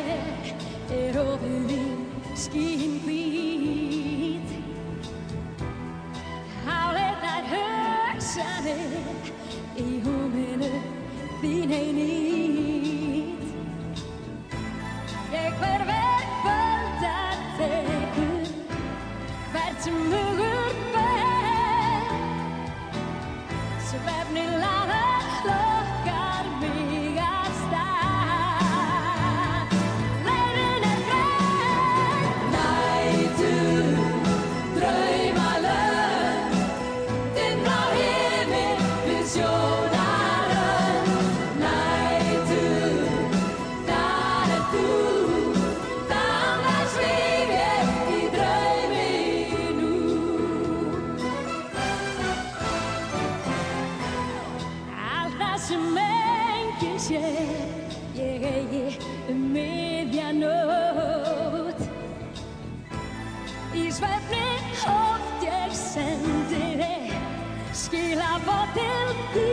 ofið mín skínhvít. Háleitar hugsanir í húminu þín ein nýtt. Ég hverfur kvöldar tekur hvert sem hugur ber. Svefninn laðar lokkar mig af stað. Leiðin greið. Nætur, draumalönd, dimmblá himinn við sjónarrönd. Nætur, þar þú, þangað svíf ég í draumi nú. Allt það sem enginn sér, ég eigi miðja nótt. Í svefni oft ég sendi þig skilaboð til þín.